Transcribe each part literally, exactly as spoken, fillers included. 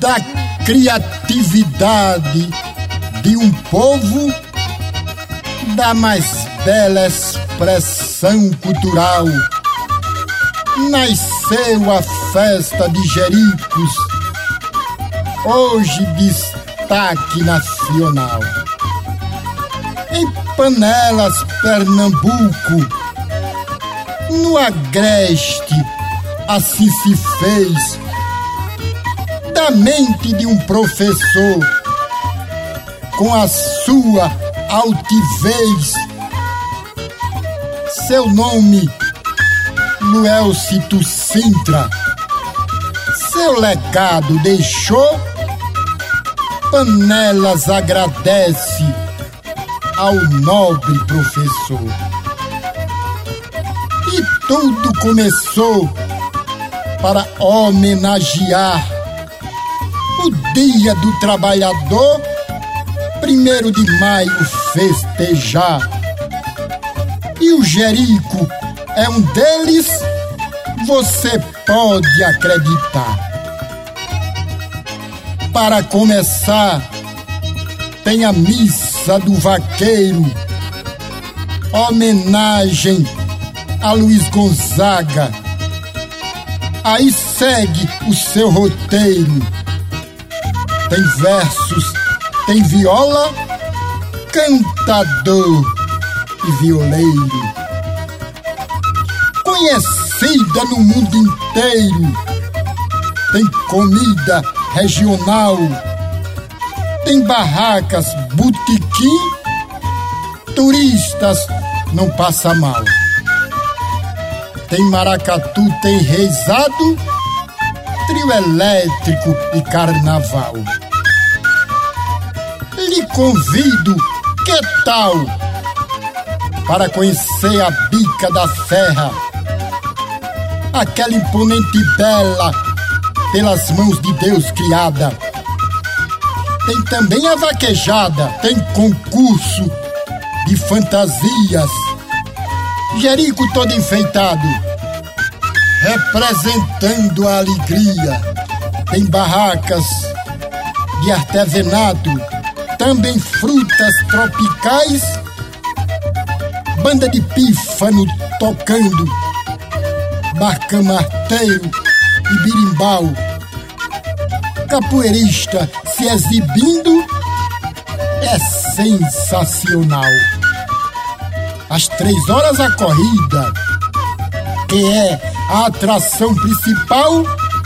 da criatividade de um povo, da mais bela expressão cultural, nasceu a festa de Jericos, hoje destaque nacional. Em Panelas, Pernambuco, no Agreste, assim se fez, da mente de um professor, com a sua altivez. Seu nome, Luelcito Sintra, seu legado deixou, Panelas agradece ao nobre professor. E tudo começou para homenagear o Dia do Trabalhador, primeiro de maio festejar. E o Jerico é um deles, você pode acreditar. Para começar, tem a missa do vaqueiro, homenagem a Luiz Gonzaga. Aí segue o seu roteiro. Tem versos, tem viola, cantador e violeiro. Conhecida no mundo inteiro, tem comida regional, tem barracas, botequim, turistas não passa mal. Tem maracatu, tem reizado, trio elétrico e carnaval. Lhe convido, que tal, para conhecer a Bica da Serra, aquela imponente bela, pelas mãos de Deus criada. Tem também a vaquejada, tem concurso de fantasias, Jerico todo enfeitado, representando a alegria. Tem barracas de artesanato, também frutas tropicais, banda de pífano tocando, barcamarteiro e birimbau, capoeirista se exibindo, é sensacional. Às três horas a corrida, que é a atração principal,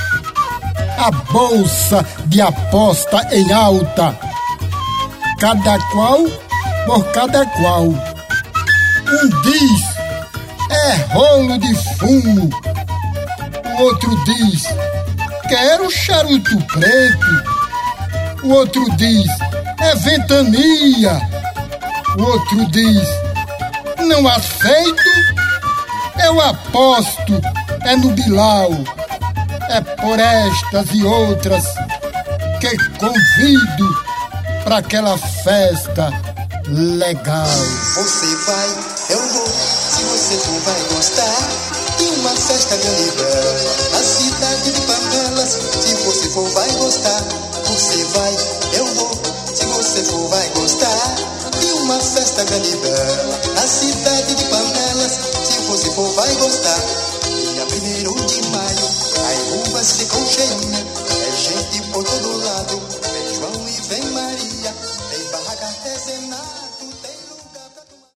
a bolsa de aposta em alta, cada qual por cada qual. Um diz, é rolo de fumo, o outro diz, quero charuto preto, o outro diz, é ventania, o outro diz, não aceito, eu aposto, é no Bilal. É por estas e outras que convido para aquela festa legal. Você vai, eu vou, se você for vai gostar de uma festa grande bela na cidade de Panelas. Se você for vai gostar, você vai, eu vou, se você for vai gostar de uma festa grande bela na cidade de Panelas. Se você for vai gostar, dia primeiro de maio a rua ficou cheinha, é gente por todo lado, vem João e vem Maria, tem barraca artesanal.